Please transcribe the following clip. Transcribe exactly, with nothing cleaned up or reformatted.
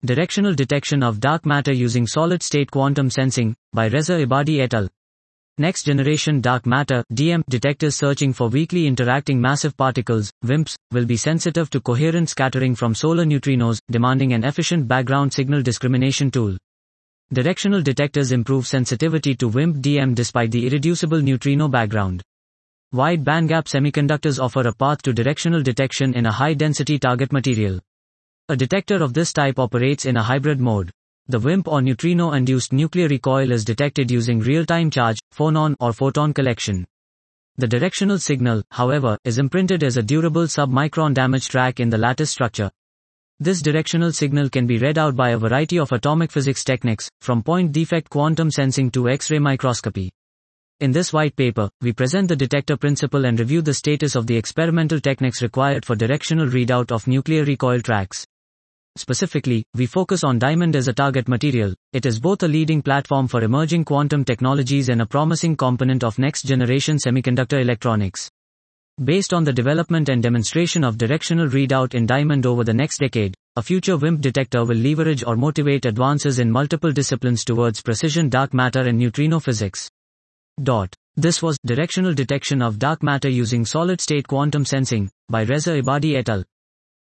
Directional Detection of Dark Matter Using Solid-State Quantum Sensing, by Reza Ebadi et al. Next-generation dark matter D M detectors searching for weakly interacting massive particles, W I M Ps, will be sensitive to coherent scattering from solar neutrinos, demanding an efficient background signal discrimination tool. Directional detectors improve sensitivity to W I M P D M despite the irreducible neutrino background. Wide bandgap semiconductors offer a path to directional detection in a high-density target material. A detector of this type operates in a hybrid mode. The W I M P or neutrino-induced nuclear recoil is detected using real-time charge, phonon or photon collection. The directional signal, however, is imprinted as a durable sub-micron damage track in the lattice structure. This directional signal can be read out by a variety of atomic physics techniques, from point defect quantum sensing to X-ray microscopy. In this white paper, we present the detector principle and review the status of the experimental techniques required for directional readout of nuclear recoil tracks. Specifically, we focus on diamond as a target material. It is both a leading platform for emerging quantum technologies and a promising component of next-generation semiconductor electronics. Based on the development and demonstration of directional readout in diamond over the next decade, a future W I M P detector will leverage or motivate advances in multiple disciplines towards precision dark matter and neutrino physics. Dot. This was Directional Detection of Dark Matter Using Solid-State Quantum Sensing, by Reza Ebadi et al.